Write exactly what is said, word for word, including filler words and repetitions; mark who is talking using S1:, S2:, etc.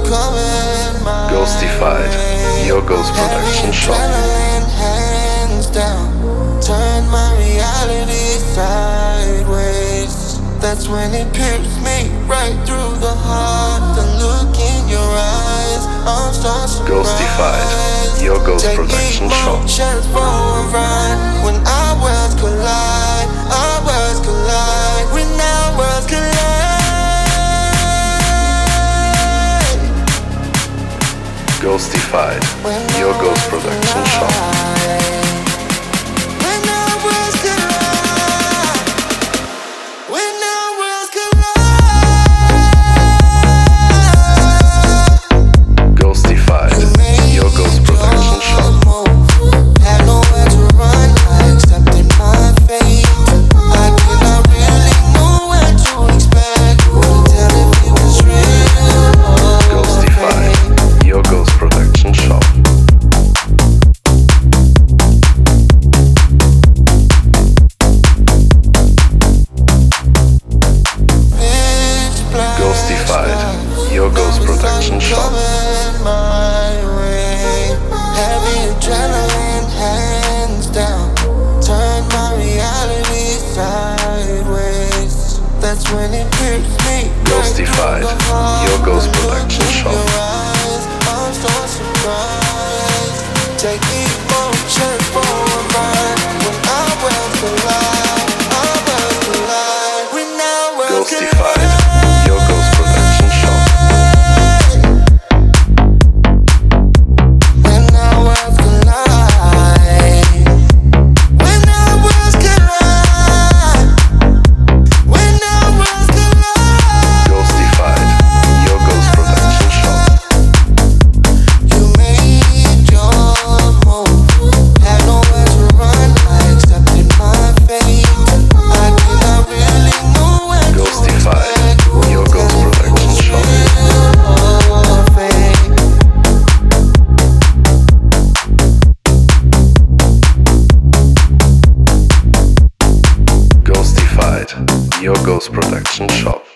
S1: Ghostified, Your Ghost Production Shop.
S2: Hands down, turn my reality sideways. That's when it pierced me right through the heart. The look in your eyes, I'm so surprised.
S1: Ghostified, Your Ghost Production Shop.
S2: Emotions for a ride. When our worlds collide, our worlds collide. When our worlds collide.
S1: Ghostified, Your Ghost Production Shop.
S2: When our worlds collide. When our worlds collide.
S1: Ghostified, Your Ghost Production Shop.
S2: Had nowhere to run, I accepted my fate. I did not really know what to expect. Couldn't tell if it was real or
S1: Ghostified, Your Ghost Production Shop. Ghostified, Your Ghost Production Shop.
S2: Heavy adrenaline, hands down. Turn my reality sideways. That's when it pierced me.
S1: Ghostified, Your Ghost Production Shop.
S2: I'm so surprised. Take emotion for a ride. When our worlds collide, our worlds collide. When our worlds
S1: Ghostified, Your Ghost Production Shop.
S2: When our worlds collide. When our worlds collide. When our worlds collide.
S1: Ghostified, Your Ghost Production Shop.
S2: You made your move. Had nowhere to run. I accepted my fate. I did not really know when to
S1: Ghostified, Your Ghost Production Shop. Ghostified, Your Ghost Production Shop.